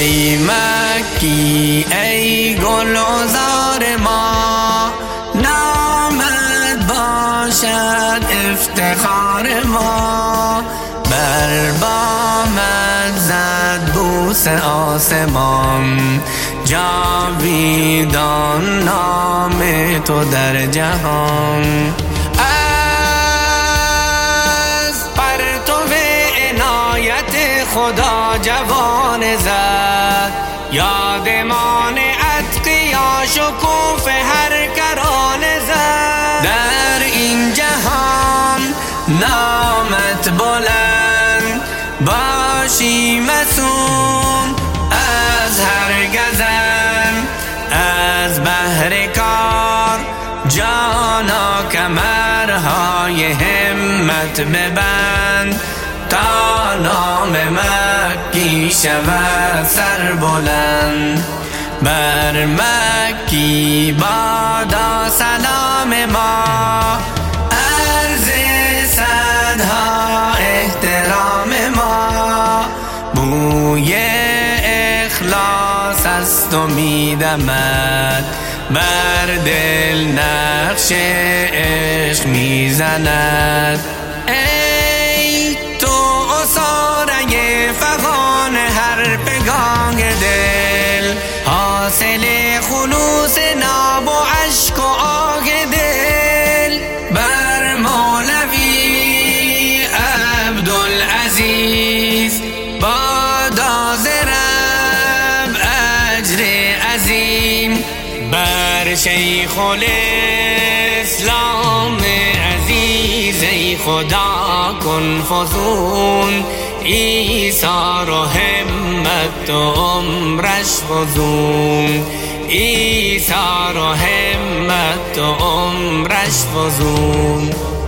ای مکی ای گلزار ما، نامت باشد افتخار ما. بر بامت زد بوس آسمان، جاویدان نام تو در جهان. از پرتو عنایت خدا جوان زد، یادمان اتقیا شکوف هر کرانه زد. در این جهان نامت بلند، باشی مسون از هر گزند. از بهر کار جانا کمرهای همت ببند، تا نام مکی شود سر بلند. بر مکی بادا سلام ما، عرض صدها احترام ما. بوی اخلاص است و میدمد، بر دل نقش عشق میزند. ای تو عصاره فغان هر پگاه دل، حاصل خلوص ناب و عشق و آه دل. بر مولوی عبدالعزیز بادا ز رب اجر عظیم. بر شیخ الاسلام عزیز ای خدا کن فزون، ایثار و همت و عمرش فزون. ایثار و همت و عمرش فزون.